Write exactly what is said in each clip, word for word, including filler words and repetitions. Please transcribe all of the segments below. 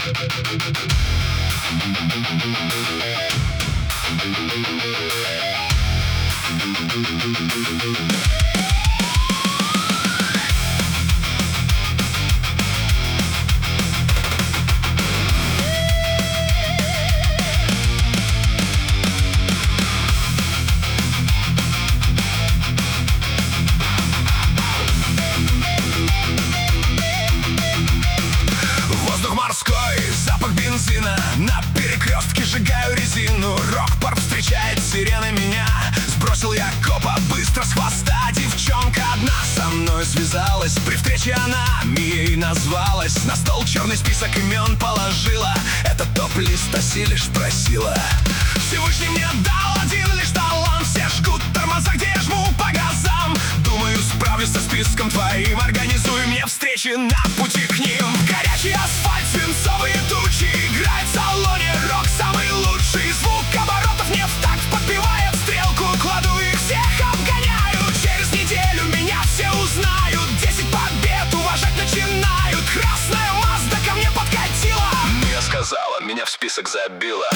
Воздух морской, запах бензина, на перекрестке сжигаю резину. Рок-парк встречает сирены меня. Сбросил я копа быстро с хвоста. Девчонка одна со мной связалась. При встрече она Мией назвалась. На стол черный список имен положила. Это топ-лист, оси лишь спросила. Всевышний мне дал один лишь талант. Все жгут тормоза, где я жму по газам. Думаю, справлюсь со списком твоим. Организуй мне встречи на пути к ним. Горячий асфальт, свинцовые тучи. Играет в салоне рок самый лучший. Звук оборотов не в такт подбивает стрелку. Кладу их, всех обгоняю. Через неделю меня все узнают. Десять побед уважать начинают. Красная Мазда ко мне подкатила. Я сказала, меня в список забила.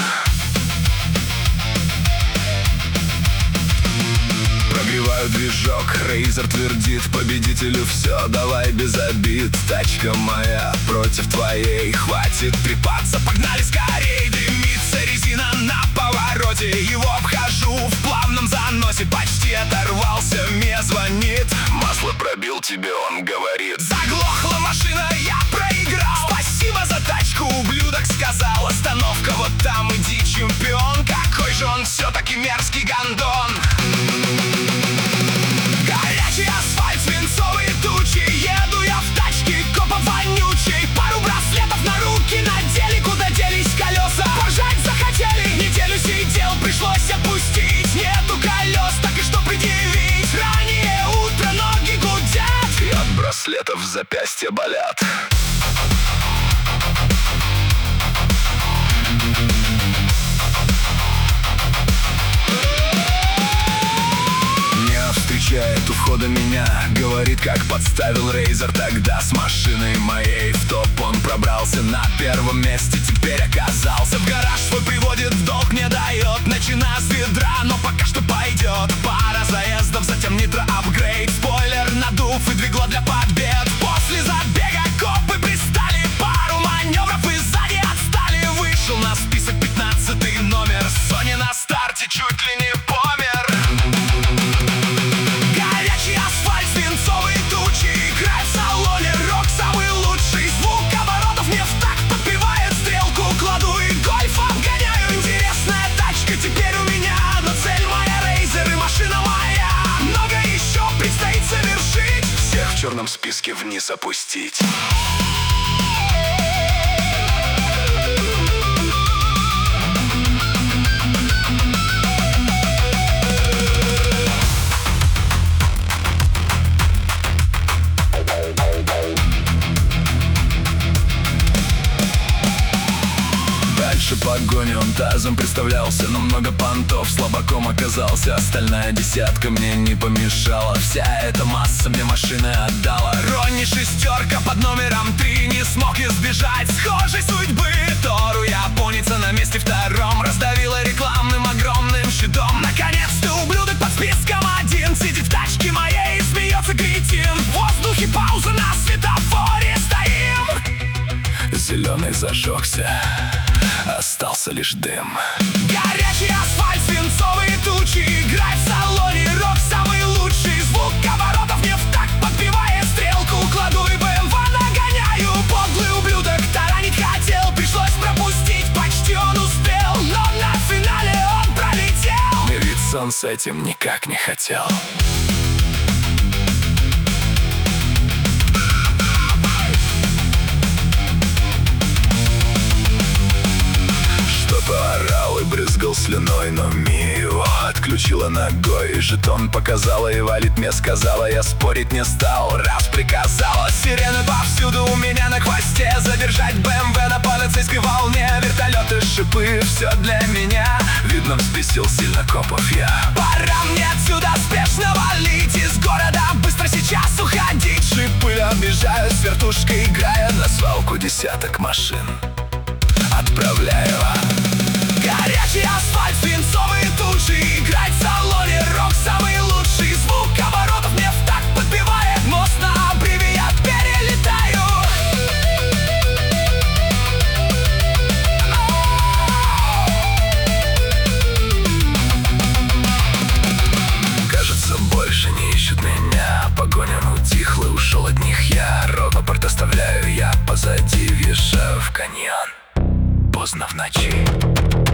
Прогреваю движок, Рейзер твердит победителю: все, давай без обид. Тачка моя против твоей, хватит трепаться, погнали скорей. Дымится резина на повороте, его обхожу в плавном заносе. Почти оторвался, мне звонит. Масло пробил тебе, он говорит. Заглохла машина, я проиграл. Спасибо за тачку, ублюдок сказал. Остановка вот там, иди, чемпион. Какой же он все-таки мерзкий гондон. Горячий асфальт, свинцовые тучи. Еду я в тачке, копа вонючей. Пару браслетов на руки надели. Куда делись колеса? Поржать захотели. Неделю сидел, пришлось опустить. Нету колес, так и что предъявить? Раннее утро, ноги гудят. И от браслетов запястья болят. Встречает у входа меня, говорит, как подставил Рейзер тогда с машиной моей. В топ он пробрался на первом месте, теперь оказался. В гараж свой приводит, в долг не дает. Начиная с ведра, но пока что пойдет. Пара заездов, затем нитро-апгрейд. Спойлер надув и двигло для побед. После забега копы пристали. Пару маневров и сзади отстали. Вышел на список пятнадцатый номер. Сони на старте чуть ли не помер. В черном списке вниз опустить. Дальше погони, он тазом представлялся, но много понтов слабаком оказался. Остальная десятка мне не помешала. Вся эта масса мне машины отдала. Ронни шестерка под номером три не смог избежать схожей судьбы. Тору японца на месте втором раздавила рекламным огромным щитом. Наконец-то ублюдок под списком один сидит в тачке моей и смеется кретин. В воздухе пауза, на светофоре стоим. Зеленый зажегся, остался лишь дым. Горячий асфальт, свинцовые тучи. Играй в салоне, рок самый лучший. Звук оборотов не в такт подбивает стрелку. Кладу и бэ эм вэ нагоняю. Подлый ублюдок таранить хотел. Пришлось пропустить, почти он успел. Но на финале он пролетел. Мириться он с этим никак не хотел. Поорал и брызгал слюной, но Мия его отключила ногой. Жетон показала и валит мне сказала. Я спорить не стал, раз приказала. Сирены повсюду у меня на хвосте. Задержать бэ эм вэ на полицейской волне. Вертолеты, шипы, все для меня. Видно, взбесил сильно копов я. Пора мне отсюда спешно валить из города. Быстро сейчас уходить. Шипы объезжают с вертушкой, играя на свалку десяток машин. оставляю. Горячий асфальт, свинцовые тучи, играет в салоне рок самый лучший. Звук оборотов мне в такт подбивает, мост на обрыве я перелетаю. Кажется, больше не ищут меня, погоня утихла, ушел от них я. Рок-порт оставляю я позади, въезжаю в каньон поздно в ночи.